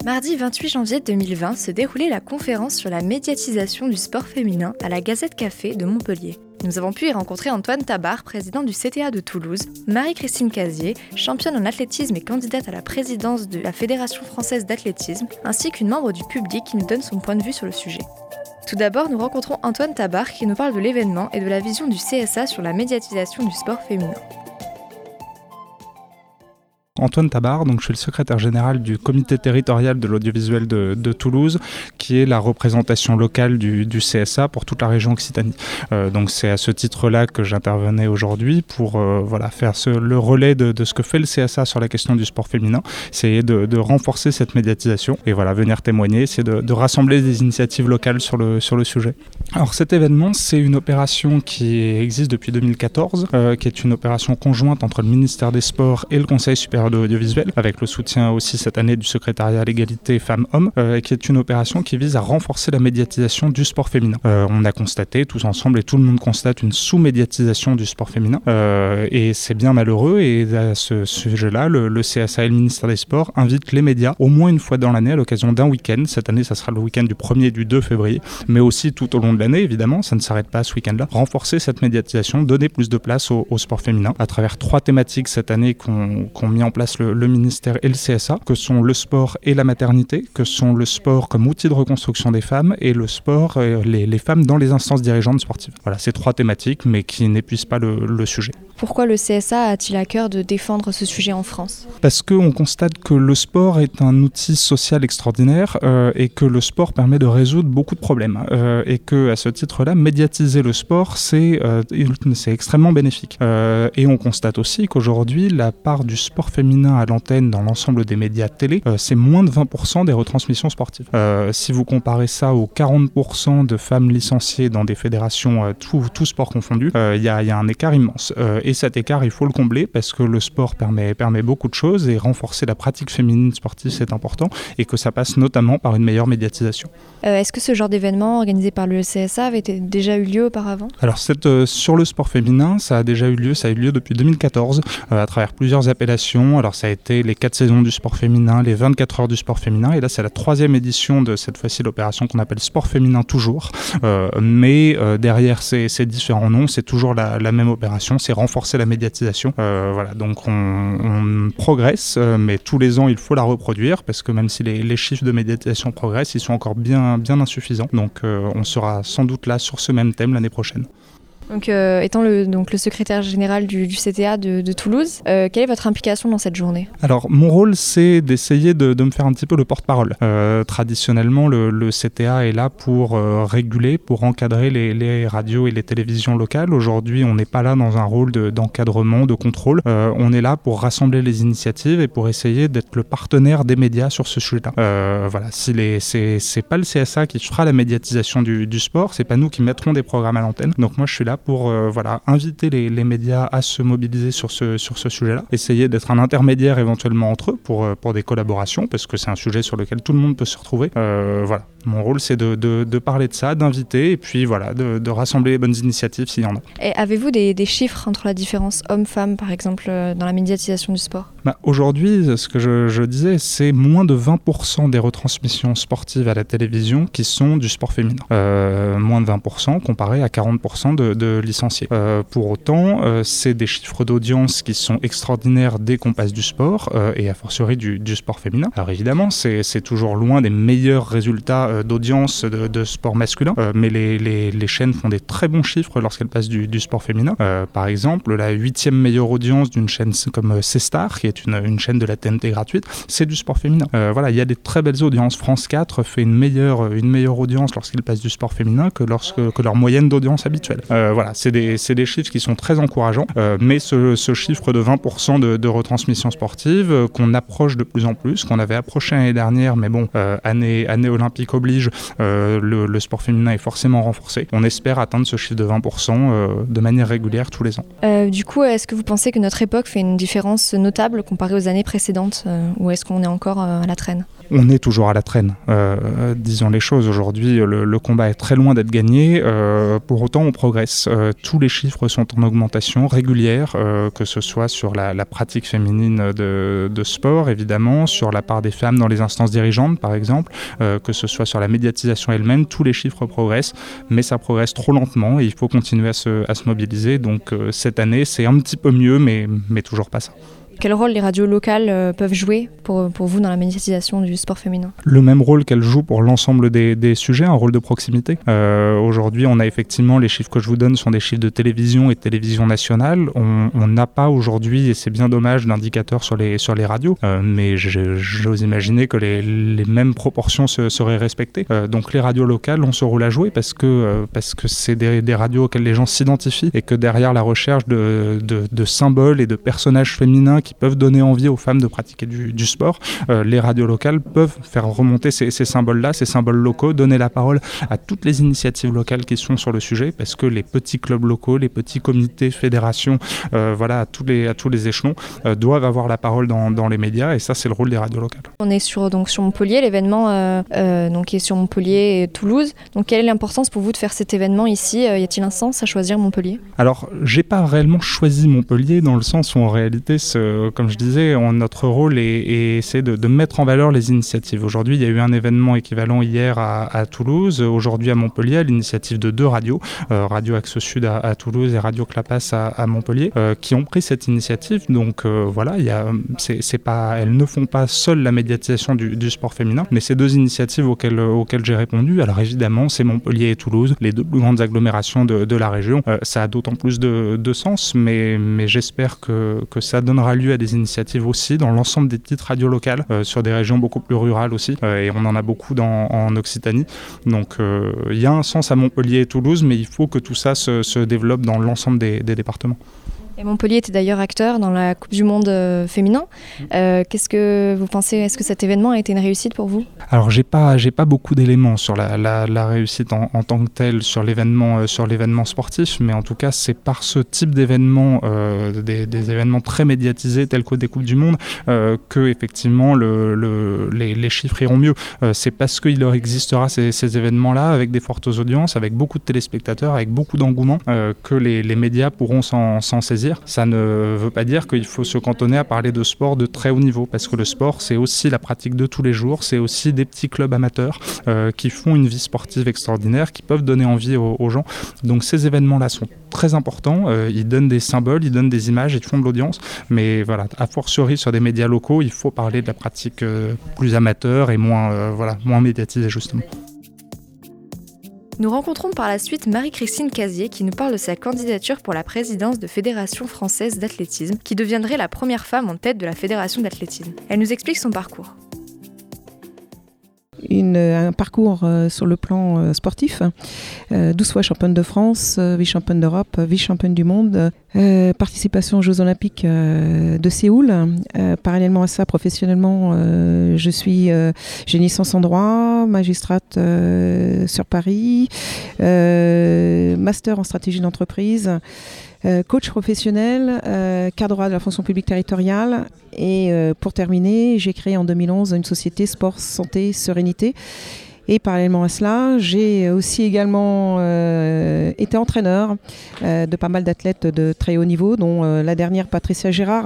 Mardi 28 janvier 2020 se déroulait la conférence sur la médiatisation du sport féminin à la Gazette Café de Montpellier. Nous avons pu y rencontrer Antoine Tabar, président du CTA de Toulouse, Marie-Christine Casier, championne en athlétisme et candidate à la présidence de la Fédération française d'athlétisme, ainsi qu'une membre du public qui nous donne son point de vue sur le sujet. Tout d'abord, nous rencontrons Antoine Tabar qui nous parle de l'événement et de la vision du CSA sur la médiatisation du sport féminin. Antoine Tabar, donc je suis le secrétaire général du comité territorial de l'audiovisuel de Toulouse, qui est la représentation locale du CSA pour toute la région Occitanie. Donc c'est à ce titre-là que j'intervenais aujourd'hui pour faire le relais de ce que fait le CSA sur la question du sport féminin, essayer de renforcer cette médiatisation et venir témoigner, essayer de rassembler des initiatives locales sur le sujet. Alors cet événement, c'est une opération qui existe depuis 2014, qui est une opération conjointe entre le ministère des Sports et le Conseil supérieur de l'audiovisuel, avec le soutien aussi cette année du secrétariat à l'égalité femmes-hommes, qui est une opération qui vise à renforcer la médiatisation du sport féminin. On a constaté tous ensemble, et tout le monde constate, une sous-médiatisation du sport féminin, et c'est bien malheureux, et à ce sujet-là, le CSA et le ministère des Sports invitent les médias au moins une fois dans l'année à l'occasion d'un week-end. Cette année, ça sera le week-end du 1er et du 2 février, mais aussi tout au long de l'année, évidemment, ça ne s'arrête pas à ce week-end-là. Renforcer cette médiatisation, donner plus de place au sport féminin, à travers 3 thématiques cette année qu'ont mis en place le ministère et le CSA, que sont le sport et la maternité, que sont le sport comme outil de reconstruction des femmes et le sport et les femmes dans les instances dirigeantes sportives. Voilà, ces 3 thématiques, mais qui n'épuisent pas le sujet. Pourquoi le CSA a-t-il à cœur de défendre ce sujet en France ? Parce qu'on constate que le sport est un outil social extraordinaire et que le sport permet de résoudre beaucoup de problèmes. Et qu'à ce titre-là, médiatiser le sport, c'est extrêmement bénéfique. Et on constate aussi qu'aujourd'hui, la part du sport féminin à l'antenne dans l'ensemble des médias télé, c'est moins de 20% des retransmissions sportives. Si vous comparez ça aux 40% de femmes licenciées dans des fédérations, tout sport confondu, il y a un écart immense. Et cet écart, il faut le combler parce que le sport permet beaucoup de choses et renforcer la pratique féminine sportive, c'est important et que ça passe notamment par une meilleure médiatisation. Est-ce que ce genre d'événement organisé par le CSA avait déjà eu lieu auparavant ? Alors sur le sport féminin, ça a déjà eu lieu, ça a eu lieu depuis 2014 à travers plusieurs appellations. Alors ça a été les 4 saisons du sport féminin, les 24 heures du sport féminin et là c'est la 3e édition de cette fois-ci l'opération qu'on appelle sport féminin toujours. Mais derrière ces différents noms, c'est toujours la même opération, c'est renforcer la médiatisation. Donc on progresse, mais tous les ans il faut la reproduire parce que même si les chiffres de médiatisation progressent, ils sont encore bien insuffisants. Donc on sera sans doute là sur ce même thème l'année prochaine. Donc, étant le secrétaire général du CTA de Toulouse, quelle est votre implication dans cette journée ? Alors, mon rôle, c'est d'essayer de me faire un petit peu le porte-parole. Traditionnellement, le CTA est là pour réguler, pour encadrer les radios et les télévisions locales. Aujourd'hui, on n'est pas là dans un rôle d'encadrement, de contrôle. On est là pour rassembler les initiatives et pour essayer d'être le partenaire des médias sur ce sujet-là. C'est pas le CSA qui fera la médiatisation du sport, c'est pas nous qui mettrons des programmes à l'antenne. Donc moi, je suis là pour inviter les médias à se mobiliser sur ce sujet-là, essayer d'être un intermédiaire éventuellement entre eux pour des collaborations, parce que c'est un sujet sur lequel tout le monde peut se retrouver. Mon rôle, c'est de parler de ça, d'inviter, et puis de rassembler les bonnes initiatives s'il y en a. Et avez-vous des chiffres entre la différence homme-femme, par exemple, dans la médiatisation du sport ? Aujourd'hui, ce que je disais, c'est moins de 20% des retransmissions sportives à la télévision qui sont du sport féminin. Moins de 20% comparé à 40% de licenciés. Pour autant, c'est des chiffres d'audience qui sont extraordinaires dès qu'on passe du sport, et a fortiori du sport féminin. Alors évidemment, c'est toujours loin des meilleurs résultats d'audience de sport masculin, mais les chaînes font des très bons chiffres lorsqu'elles passent du sport féminin. Par exemple, la 8e meilleure audience d'une chaîne comme C-Star, qui est une chaîne de la TNT gratuite, c'est du sport féminin. Il y a des très belles audiences. France 4 fait une meilleure audience lorsqu'ils passent du sport féminin que leur moyenne d'audience habituelle. C'est des chiffres qui sont très encourageants, mais ce chiffre de 20% de retransmission sportive qu'on approche de plus en plus, qu'on avait approché l'année dernière, mais bon, année olympique oblige, le sport féminin est forcément renforcé. On espère atteindre ce chiffre de 20% de manière régulière tous les ans. Du coup, est-ce que vous pensez que notre époque fait une différence notable semble comparé aux années précédentes, ou est-ce qu'on est encore à la traîne ? On est toujours à la traîne, disons les choses. Aujourd'hui, le combat est très loin d'être gagné. Pour autant, on progresse. Tous les chiffres sont en augmentation régulière, que ce soit sur la pratique féminine de sport, évidemment, sur la part des femmes dans les instances dirigeantes, par exemple, que ce soit sur la médiatisation elle-même. Tous les chiffres progressent, mais ça progresse trop lentement et il faut continuer à se mobiliser. Donc cette année, c'est un petit peu mieux, mais toujours pas ça. Quel rôle les radios locales peuvent jouer pour vous dans la médiatisation du sport féminin ? Le même rôle qu'elles jouent pour l'ensemble des sujets, un rôle de proximité. Aujourd'hui, on a effectivement, les chiffres que je vous donne sont des chiffres de télévision et de télévision nationale. On n'a pas aujourd'hui, et c'est bien dommage, d'indicateurs sur les radios, mais j'ose imaginer que les mêmes proportions seraient respectées. Donc les radios locales ont ce rôle à jouer parce que c'est des radios auxquelles les gens s'identifient et que derrière la recherche de symboles et de personnages féminins qui peuvent donner envie aux femmes de pratiquer du sport. Les radios locales peuvent faire remonter ces symboles-là, ces symboles locaux, donner la parole à toutes les initiatives locales qui sont sur le sujet, parce que les petits clubs locaux, les petits comités, fédérations, à tous les échelons, doivent avoir la parole dans les médias, et ça, c'est le rôle des radios locales. On est sur Montpellier, l'événement qui est sur Montpellier et Toulouse. Donc, quelle est l'importance pour vous de faire cet événement ici ? Y a-t-il un sens à choisir Montpellier ? Alors, j'ai pas réellement choisi Montpellier, dans le sens où, en réalité, comme je disais, notre rôle est de mettre en valeur les initiatives. Aujourd'hui, il y a eu un événement équivalent hier à Toulouse, aujourd'hui à Montpellier, à l'initiative de 2 radios, Radio Axe Sud à Toulouse et Radio Clapas à Montpellier, qui ont pris cette initiative. Donc elles ne font pas seules la médiatisation du sport féminin, mais c'est 2 initiatives auxquelles j'ai répondu. Alors évidemment, c'est Montpellier et Toulouse, les 2 plus grandes agglomérations de la région. Ça a d'autant plus de sens, mais j'espère que ça donnera lieu à des initiatives aussi dans l'ensemble des petites radios locales, sur des régions beaucoup plus rurales aussi, et on en a beaucoup en Occitanie. Donc il y a un sens à Montpellier et Toulouse, mais il faut que tout ça se développe dans l'ensemble des départements. Et Montpellier était d'ailleurs acteur dans la Coupe du Monde féminin. Qu'est-ce que vous pensez ? Est-ce que cet événement a été une réussite pour vous ? Alors j'ai pas beaucoup d'éléments sur la réussite en tant que telle sur l'événement sportif, mais en tout cas c'est par ce type d'événements, des événements très médiatisés tels que des Coupes du Monde, que effectivement les chiffres iront mieux. C'est parce qu'il leur existera ces événements-là avec des fortes audiences, avec beaucoup de téléspectateurs, avec beaucoup d'engouement, que les médias pourront s'en saisir. Ça ne veut pas dire qu'il faut se cantonner à parler de sport de très haut niveau, parce que le sport, c'est aussi la pratique de tous les jours, c'est aussi des petits clubs amateurs qui font une vie sportive extraordinaire, qui peuvent donner envie aux gens. Donc ces événements-là sont très importants, ils donnent des symboles, ils donnent des images, ils font de l'audience, mais voilà, a fortiori sur des médias locaux, il faut parler de la pratique plus amateur et moins médiatisée justement. Nous rencontrons par la suite Marie-Christine Cazier qui nous parle de sa candidature pour la présidence de Fédération française d'athlétisme, qui deviendrait la première femme en tête de la Fédération d'athlétisme. Elle nous explique son parcours. Un parcours sur le plan sportif, 12 fois championne de France, vice-championne d'Europe, vice-championne du monde, participation aux Jeux Olympiques de Séoul. Parallèlement à ça, professionnellement, j'ai une licence en droit, magistrate sur Paris, master en stratégie d'entreprise, coach professionnel, cadre droit de la fonction publique territoriale. Et pour terminer, j'ai créé en 2011 une société Sport, Santé, Sérénité. Et parallèlement à cela, j'ai aussi également été entraîneur de pas mal d'athlètes de très haut niveau, dont la dernière Patricia Gérard,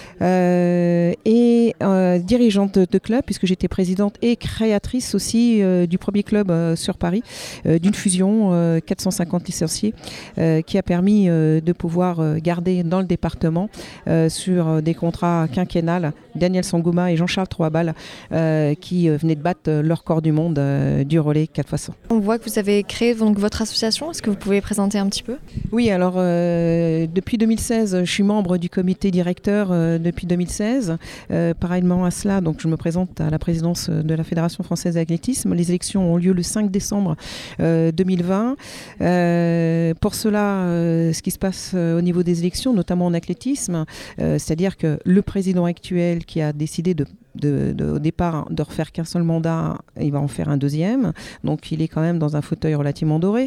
et dirigeante de club, puisque j'étais présidente et créatrice aussi du premier club sur Paris, d'une fusion 450 licenciés, qui a permis de pouvoir garder dans le département sur des contrats quinquennales Daniel Sangouma et Jean-Charles Troabal, qui venaient de battre leur record du monde du relais 4x100. On voit que vous avez créé donc votre association, est-ce que vous pouvez présenter un petit peu ? Oui, alors depuis 2016, je suis membre du comité directeur depuis 2016. Parallèlement à cela, donc, je me présente à la présidence de la Fédération française d'athlétisme. Les élections ont lieu le 5 décembre 2020. Pour cela, ce qui se passe au niveau des élections, notamment en athlétisme, c'est-à-dire que le président actuel qui a décidé de au départ de refaire qu'un seul mandat, il va en faire un deuxième. Donc il est quand même dans un fauteuil relativement doré.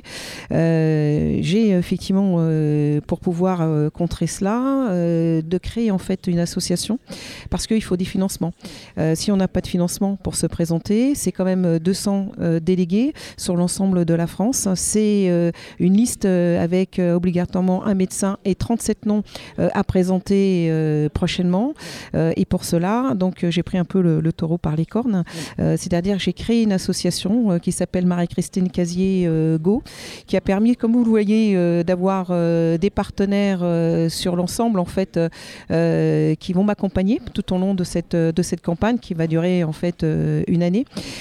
J'ai effectivement, pour pouvoir contrer cela, de créer en fait une association parce qu'il faut des financements. Si on n'a pas de financement pour se présenter, c'est quand même 200 délégués sur l'ensemble de la France. C'est une liste avec obligatoirement un médecin et 37 noms à présenter prochainement. Et pour cela, donc j'ai pris un peu le taureau par les cornes. C'est-à-dire que j'ai créé une association qui s'appelle Marie-Christine Casier Go, qui a permis, comme vous le voyez, d'avoir des partenaires sur l'ensemble en fait, qui vont m'accompagner tout au long de cette campagne qui va durer en fait une année.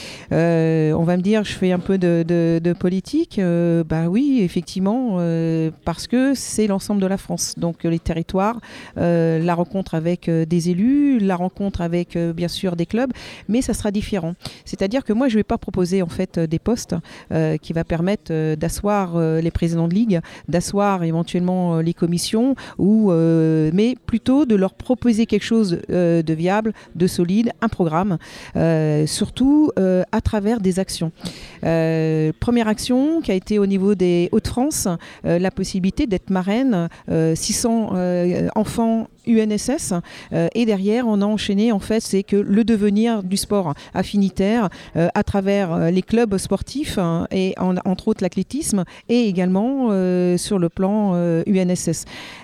On va me dire, je fais un peu de politique. Bah oui, effectivement, parce que c'est l'ensemble de la France. Donc les territoires, la rencontre avec des élus, la rencontre avec bien sûr des clubs, mais ça sera différent. C'est-à-dire que moi, je ne vais pas proposer en fait des postes qui va permettre d'asseoir les présidents de ligue, d'asseoir éventuellement les commissions, mais plutôt de leur proposer quelque chose de viable, de solide, un programme, surtout à travers des actions. Première action qui a été au niveau des Hauts-de-France, la possibilité d'être marraine, 600 enfants UNSS, et derrière on a enchaîné en fait, c'est que le devenir du sport affinitaire à travers les clubs sportifs et entre autres l'athlétisme et également sur le plan UNSS.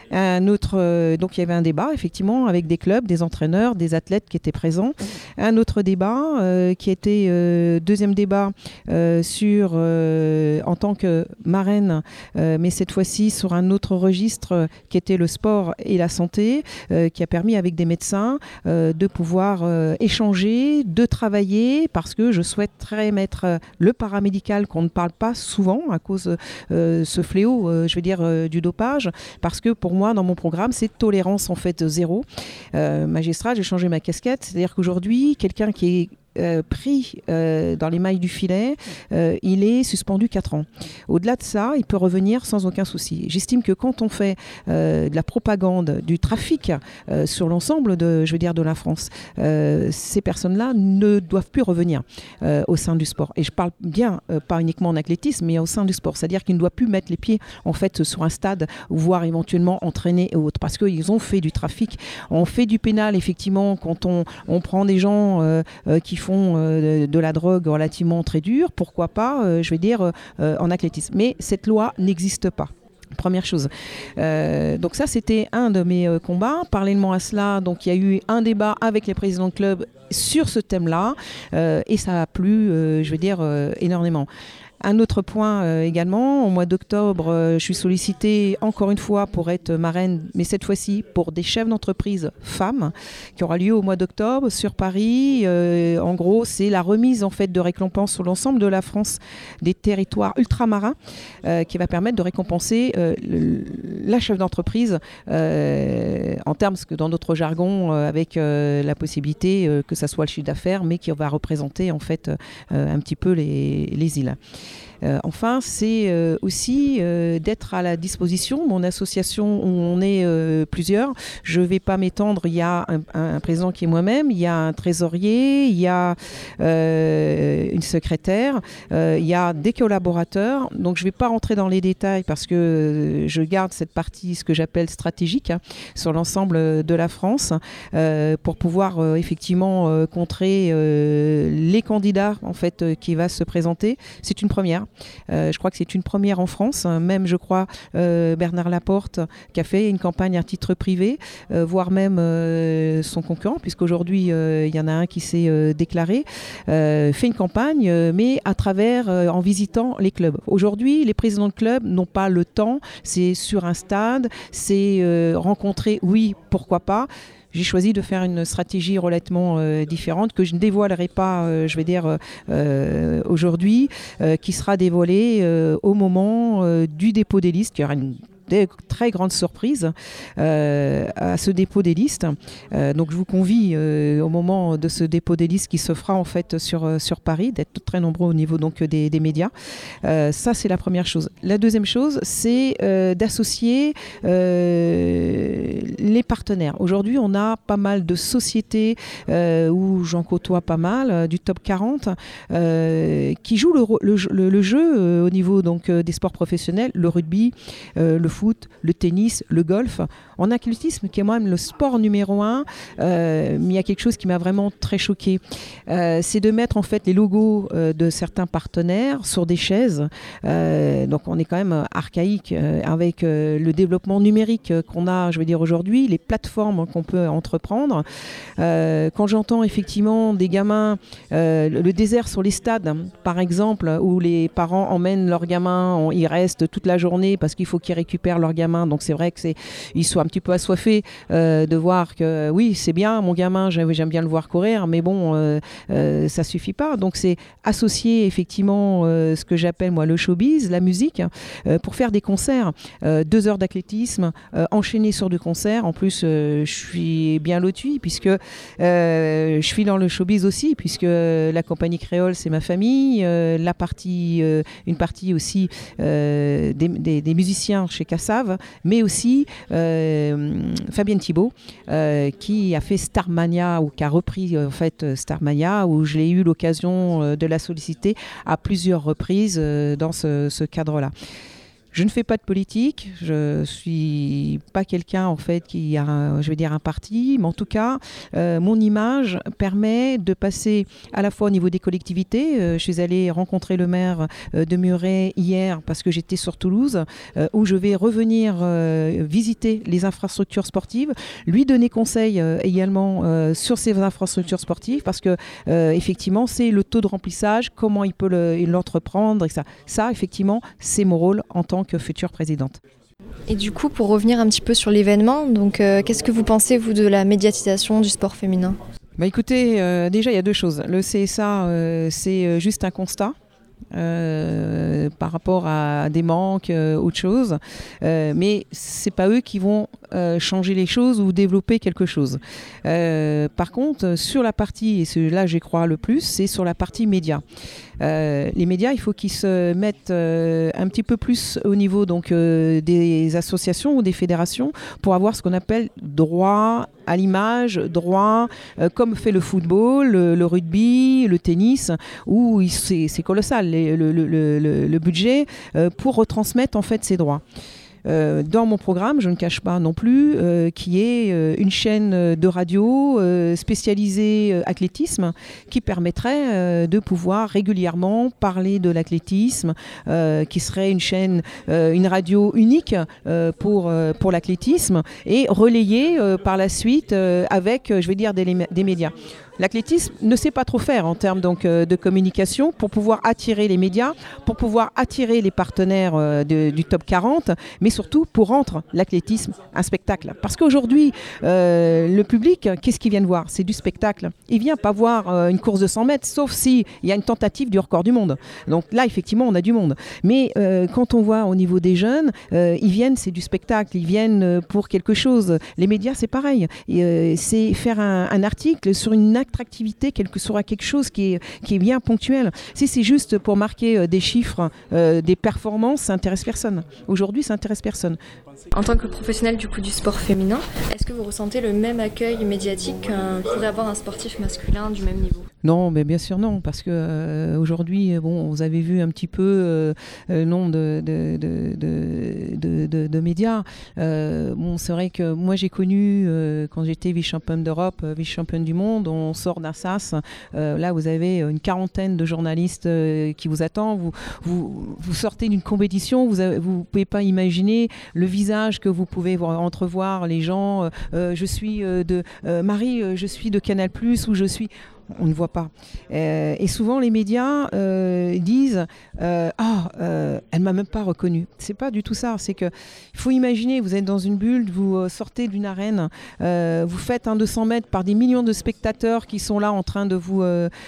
Donc il y avait un débat effectivement avec des clubs, des entraîneurs, des athlètes qui étaient présents. Un autre débat qui était deuxième débat sur en tant que marraine, mais cette fois-ci sur un autre registre qui était le sport et la santé, qui a permis avec des médecins de pouvoir échanger, de travailler, parce que je souhaiterais mettre le paramédical qu'on ne parle pas souvent à cause ce fléau, je veux dire, du dopage, parce que pour moi, dans mon programme, c'est tolérance en fait zéro. Magistrat, j'ai changé ma casquette, c'est-à-dire qu'aujourd'hui, quelqu'un qui est pris dans les mailles du filet, il est suspendu 4 ans. Au-delà de ça, il peut revenir sans aucun souci. J'estime que quand on fait de la propagande, du trafic sur l'ensemble de la France, ces personnes-là ne doivent plus revenir au sein du sport. Et je parle bien, pas uniquement en athlétisme, mais au sein du sport. C'est-à-dire qu'ils ne doivent plus mettre les pieds en fait sur un stade, voire éventuellement entraîner et autres, parce qu'ils ont fait du trafic. On fait du pénal, effectivement, quand on prend des gens qui font de la drogue relativement très dure, pourquoi pas, en athlétisme. Mais cette loi n'existe pas. Première chose. Donc ça, c'était un de mes combats. Parallèlement à cela, donc il y a eu un débat avec les présidents de club sur ce thème-là, et ça a plu, énormément. Un autre point également, au mois d'octobre, je suis sollicitée encore une fois pour être marraine, mais cette fois-ci pour des chefs d'entreprise femmes, qui aura lieu au mois d'octobre sur Paris. En gros, c'est la remise en fait de récompenses sur l'ensemble de la France des territoires ultramarins, qui va permettre de récompenser la chef d'entreprise en termes, parce que dans notre jargon, avec la possibilité que ça soit le chiffre d'affaires, mais qui va représenter en fait un petit peu les îles. Enfin, c'est aussi d'être à la disposition. Mon association, où on est plusieurs, je ne vais pas m'étendre. Il y a un président qui est moi-même, il y a un trésorier, il y a une secrétaire, il y a des collaborateurs. Donc, je ne vais pas rentrer dans les détails parce que je garde cette partie, ce que j'appelle stratégique, sur l'ensemble de la France, pour pouvoir effectivement contrer les candidats en fait, qui va se présenter. C'est une première. Je crois que c'est une première en France. Même, je crois, Bernard Laporte, qui a fait une campagne à titre privé, voire même son concurrent, puisqu'aujourd'hui, il y en a un qui s'est déclaré, fait une campagne, mais à travers, en visitant les clubs. Aujourd'hui, les présidents de clubs n'ont pas le temps. C'est sur un stade, c'est rencontrer, oui, pourquoi pas. J'ai choisi de faire une stratégie relativement différente que je ne dévoilerai pas, aujourd'hui, qui sera dévoilée au moment du dépôt des listes. Il y aura des très grandes surprises à ce dépôt des listes. Donc je vous convie au moment de ce dépôt des listes qui se fera en fait sur Paris, d'être très nombreux au niveau donc des médias. Ça c'est la première chose. La deuxième chose, c'est d'associer les partenaires. Aujourd'hui, on a pas mal de sociétés où j'en côtoie pas mal, du top 40, qui jouent le jeu au niveau donc, des sports professionnels, le rugby, le foot, le tennis, le golf. En athlétisme, qui est moi-même le sport numéro 1, mais il y a quelque chose qui m'a vraiment très choquée. C'est de mettre en fait les logos de certains partenaires sur des chaises. Donc on est quand même archaïque avec le développement numérique qu'on a, je veux dire aujourd'hui, les plateformes qu'on peut entreprendre. Quand j'entends effectivement des gamins, le désert sur les stades, par exemple, où les parents emmènent leurs gamins, ils restent toute la journée parce qu'il faut qu'ils récupèrent leurs gamins. Donc c'est vrai que ils sont un petit peu assoiffés de voir que oui, c'est bien, mon gamin, j'aime bien le voir courir, mais bon, ça suffit pas. Donc c'est associer effectivement ce que j'appelle moi le showbiz, la musique, pour faire des concerts, 2 heures d'athlétisme, enchaîner sur 2 concerts. En plus, je suis bien lotie puisque je suis dans le showbiz aussi, puisque la compagnie créole c'est ma famille, une partie aussi des musiciens chez Cassav, mais aussi Fabienne Thibault qui a fait Starmania ou qui a repris en fait Starmania, où je l'ai eu l'occasion de la solliciter à plusieurs reprises dans ce cadre-là. Je ne fais pas de politique, je suis pas quelqu'un en fait qui a, un parti, mais en tout cas, mon image permet de passer à la fois au niveau des collectivités. Je suis allée rencontrer le maire de Muret hier parce que j'étais sur Toulouse, où je vais revenir visiter les infrastructures sportives, lui donner conseil également sur ces infrastructures sportives, parce que effectivement, c'est le taux de remplissage, comment il peut l'entreprendre, et ça. Ça, effectivement, c'est mon rôle en tant que future présidente. Et du coup, pour revenir un petit peu sur l'événement, donc qu'est-ce que vous pensez, vous, de la médiatisation du sport féminin ? Écoutez, déjà, il y a 2 choses. Le CSA, c'est juste un constat. Par rapport à des manques, autre chose, mais c'est pas eux qui vont changer les choses ou développer quelque chose. Par contre, sur la partie, et c'est là j'y crois le plus, c'est sur la partie médias. Les médias, il faut qu'ils se mettent un petit peu plus au niveau donc des associations ou des fédérations pour avoir ce qu'on appelle droit à l'image, droit comme fait le football, le rugby, le tennis, où c'est colossal le budget pour retransmettre en fait ces droits. Dans mon programme, je ne cache pas non plus, qui est une chaîne de radio spécialisée athlétisme qui permettrait de pouvoir régulièrement parler de l'athlétisme, qui serait une chaîne, une radio unique pour l'athlétisme et relayée par la suite avec, des médias. L'athlétisme ne sait pas trop faire en termes donc, de communication pour pouvoir attirer les médias, pour pouvoir attirer les partenaires du top 40, mais surtout pour rendre l'athlétisme un spectacle. Parce qu'aujourd'hui, le public, qu'est-ce qu'il vient de voir ? C'est du spectacle. Il ne vient pas voir une course de 100 mètres, sauf s'il y a une tentative du record du monde. Donc là, effectivement, on a du monde. Mais quand on voit au niveau des jeunes, ils viennent, c'est du spectacle, ils viennent pour quelque chose. Les médias, c'est pareil. C'est faire un article sur une attractivité, sur quelque chose qui est bien ponctuel. Si c'est juste pour marquer des chiffres, des performances, ça intéresse personne. Aujourd'hui, ça intéresse personne. En tant que professionnel du sport féminin, est-ce que vous ressentez le même accueil médiatique qu'un pourrait avoir un sportif masculin du même niveau ? Non, mais bien sûr non, parce que aujourd'hui, vous avez vu un petit peu le nombre de médias. C'est vrai que moi j'ai connu quand j'étais vice-championne d'Europe, vice-championne du monde, on sort d'un SAS. Là, vous avez une 40aine de journalistes qui vous attendent. Vous sortez d'une compétition, vous pouvez pas imaginer le visage que vous pouvez entrevoir les gens. Je suis de Marie, je suis de Canal+, ou je suis. on ne voit pas. Et souvent, les médias disent elle m'a même pas reconnu. C'est pas du tout ça. C'est que il faut imaginer, vous êtes dans une bulle, vous sortez d'une arène, vous faites un 200 mètres par des millions de spectateurs qui sont là en train de vous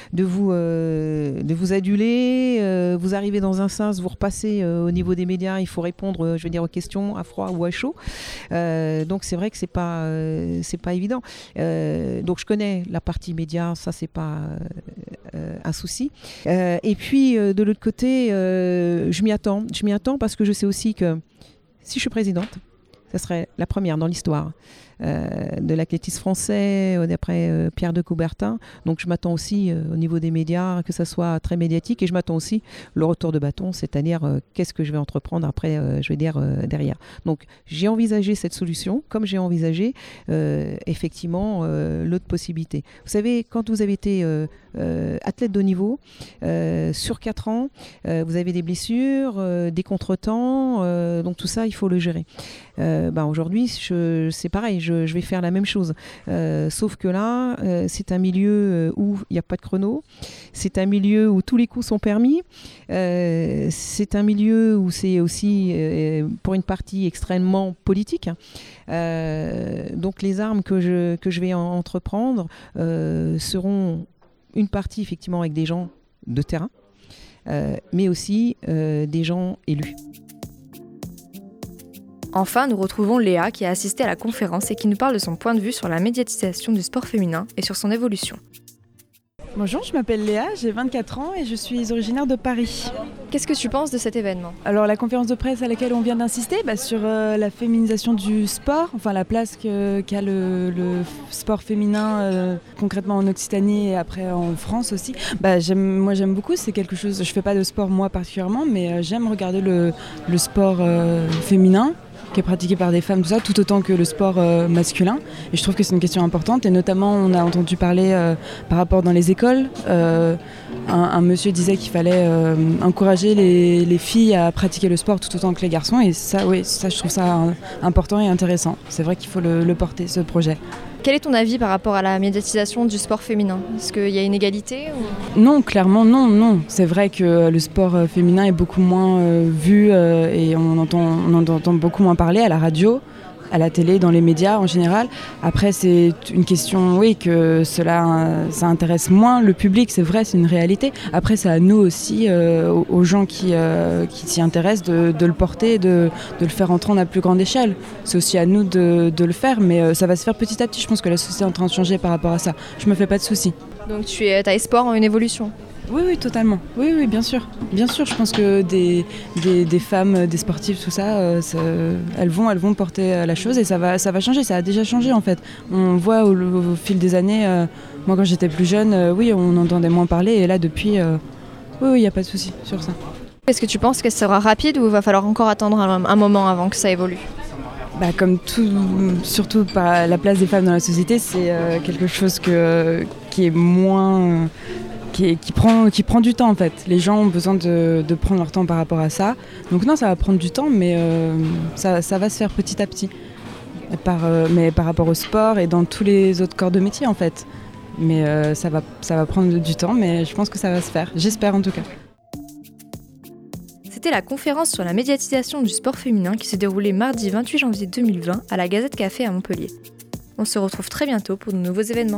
aduler. Vous arrivez dans un sas, vous repassez au niveau des médias, il faut répondre, aux questions à froid ou à chaud. Donc c'est vrai que c'est pas évident. Donc je connais la partie média, ça c'est pas un souci. Et puis de l'autre côté, je m'y attends parce que je sais aussi que si je suis présidente, ça serait la première dans l'histoire de l'athlétisme français, d'après Pierre de Coubertin. Donc je m'attends aussi au niveau des médias que ça soit très médiatique, et je m'attends aussi le retour de bâton, c'est-à-dire qu'est-ce que je vais entreprendre après, derrière. Donc j'ai envisagé cette solution, comme j'ai envisagé effectivement l'autre possibilité. Vous savez, quand vous avez été athlète de haut niveau, sur 4 ans, vous avez des blessures, des contretemps, donc tout ça, il faut le gérer. Aujourd'hui, c'est pareil, je vais faire la même chose. Sauf que là, c'est un milieu où il n'y a pas de chrono. C'est un milieu où tous les coups sont permis. C'est un milieu où c'est aussi, pour une partie, extrêmement politique. Donc les armes que je vais entreprendre seront une partie, effectivement, avec des gens de terrain, mais aussi des gens élus. Enfin, nous retrouvons Léa qui a assisté à la conférence et qui nous parle de son point de vue sur la médiatisation du sport féminin et sur son évolution. Bonjour, je m'appelle Léa, j'ai 24 ans et je suis originaire de Paris. Qu'est-ce que tu penses de cet événement ? Alors la conférence de presse à laquelle on vient d'insister, sur la féminisation du sport, enfin la place qu'a le sport féminin concrètement en Occitanie et après en France aussi. J'aime beaucoup, c'est quelque chose, je fais pas de sport moi particulièrement, mais j'aime regarder le sport féminin qui est pratiqué par des femmes, tout autant que le sport masculin. Et je trouve que c'est une question importante. Et notamment, on a entendu parler par rapport dans les écoles. Un monsieur disait qu'il fallait encourager les filles à pratiquer le sport tout autant que les garçons. Et ça, je trouve ça important et intéressant. C'est vrai qu'il faut le porter, ce projet. Quel est ton avis par rapport à la médiatisation du sport féminin ? Est-ce qu'il y a une égalité ou... Non, clairement non. C'est vrai que le sport féminin est beaucoup moins vu et on en entend beaucoup moins parler à la radio, à la télé, dans les médias en général. Après, c'est une question, que ça intéresse moins le public, c'est vrai, c'est une réalité. Après, c'est à nous aussi, aux gens qui s'y intéressent, de le porter, de le faire entrer à plus grande échelle. C'est aussi à nous de le faire, mais ça va se faire petit à petit. Je pense que la société est en train de changer par rapport à ça. Je me fais pas de soucis. Donc tu as espoir en une évolution ? Oui, totalement. Oui, bien sûr. Bien sûr, je pense que des femmes, des sportives, tout ça, elles vont porter la chose et ça va changer. Ça a déjà changé en fait. On voit au fil des années, moi quand j'étais plus jeune, on entendait moins parler et là depuis, il n'y a pas de souci sur ça. Est-ce que tu penses que ça sera rapide ou il va falloir encore attendre un moment avant que ça évolue ? Comme tout, surtout par la place des femmes dans la société, c'est quelque chose qui est moins... Qui prend du temps en fait. Les gens ont besoin de prendre leur temps par rapport à ça. Donc non, ça va prendre du temps, mais ça va se faire petit à petit. Mais par rapport au sport et dans tous les autres corps de métier en fait. Mais ça va prendre du temps, mais je pense que ça va se faire. J'espère en tout cas. C'était la conférence sur la médiatisation du sport féminin qui s'est déroulée mardi 28 janvier 2020 à la Gazette Café à Montpellier. On se retrouve très bientôt pour de nouveaux événements.